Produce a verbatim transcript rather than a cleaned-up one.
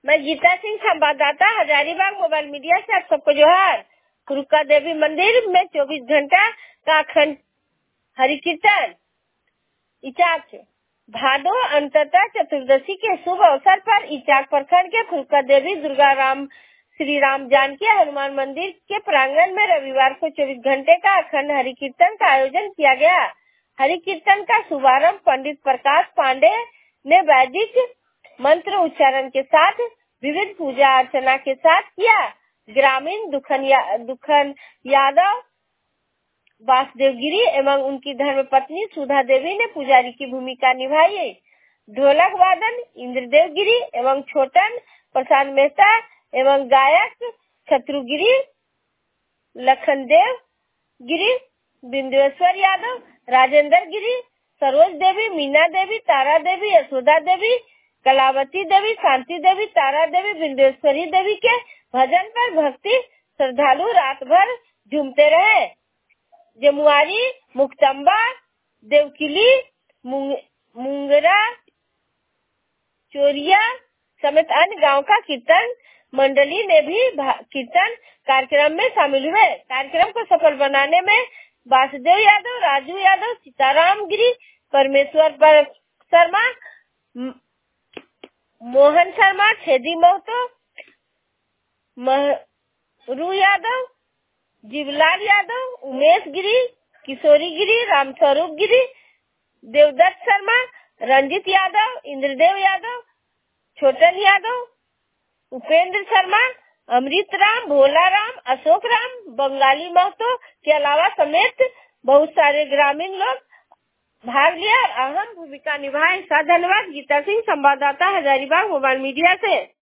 मैं गीता सिंह, संवाददाता, Hazaribagh mobile media से आप सबको जोहार। कुरुका देवी मंदिर में चौबीस घंटा का अखंड हरि कीर्तन। इचाक भादो अंततः चतुर्दशी के शुभ अवसर पर इचाक प्रखंड के कुरुका देवी दुर्गा राम श्री राम जानकी हनुमान मंदिर के प्रांगण में रविवार को चौबीस घंटे का अखंड हरि कीर्तन का आयोजन किया गया। हरि कीर्तन का शुभारंभ पंडित प्रकाश पांडे ने वैदिक मंत्र उच्चारण के साथ विविध पूजा अर्चना के साथ किया। ग्रामीण दुखन या, दुखन यादव, वासुदेव गिरी एवं उनकी धर्मपत्नी सुधा देवी ने पुजारी की भूमिका निभाई। ढोलक वादन इंद्रदेव गिरी एवं छोटन प्रसाद मेहता एवं गायक शत्रुगिरी, लखनदेव गिरी, बिंदेश्वर यादव, राजेंद्र गिरी, सरोज देवी, मीना देवी, तारा देवी, यशोदा देवी, कलावती देवी, शांति देवी, तारा देवी, बिंदेश्वरी देवी के भजन पर भक्ति श्रद्धालु रात भर झूमते रहे। जमुआरी, मुक्तम्बा, देवकिली, मुंगरा, चोरिया समेत अन्य गांव का कीर्तन मंडली ने भी कीर्तन कार्यक्रम में शामिल हुए। कार्यक्रम को सफल बनाने में वासुदेव यादव, राजू यादव, सीताराम गिरी, परमेश्वर पर शर्मा, मोहन शर्मा, छेदी महतो, महरू यादव, जीवलाल यादव, उमेश गिरी, किशोरी गिरी, रामस्वरूप गिरी, देवदत्त शर्मा, रंजित यादव, इंद्रदेव यादव, छोटन यादव, उपेंद्र शर्मा, अमृत राम, भोला राम, अशोक राम, बंगाली महतो के अलावा समेत बहुत सारे ग्रामीण लोग भाग लिया और अहम भूमिका निभाए। धन्यवाद। गीता सिंह, संवाददाता, हजारीबाग मोबाइल मीडिया से।